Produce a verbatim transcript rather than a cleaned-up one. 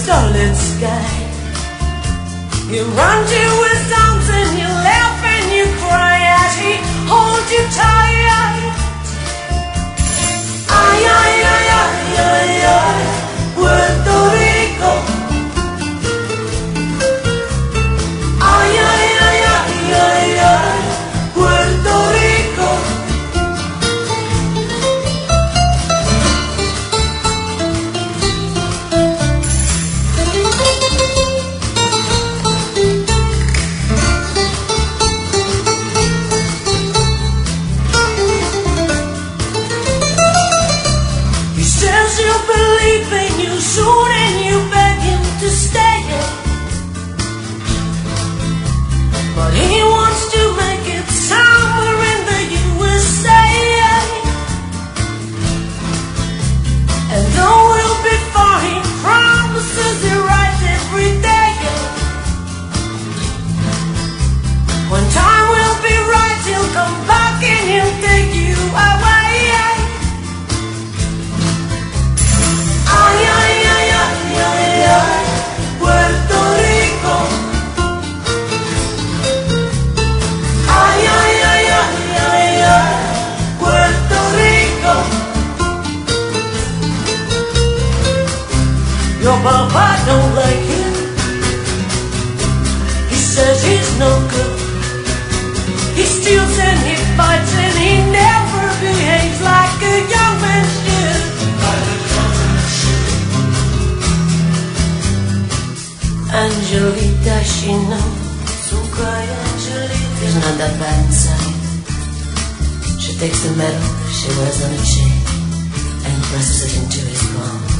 starlit sky. You run to his arms and you laugh and you cry as he holds you tight. Ay, ay, ay, ay, ay, ay, Puerto Rico. Ay, ay, ay, ay, ay, ay, Puerto Rico. You believe in you soon and you beg him to stay, but he wants to make it somewhere in the U S A. And though we'll be far, he promises it right every day. When time will be right, he'll come back and he'll take you away. Ay, ay, ay, ay, ay, ay, Puerto Rico. Ay, ay, ay, ay, ay, ay, Puerto Rico. Your papa don't like him. He says he's no good. He steals and he fights and he never behaves like a young man should. Angelita, she knows, don't cry, Angelita. He's not that bad inside. She takes the medal she wears on a chain and presses it into his palm.